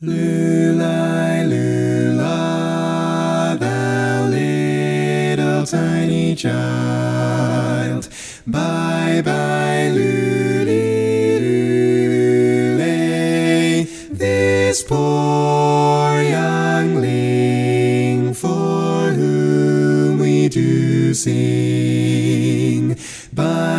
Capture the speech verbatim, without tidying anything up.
Lula, Lula, thou little tiny child. Bye bye, Luli, Lule, this poor youngling for whom we do sing. Bye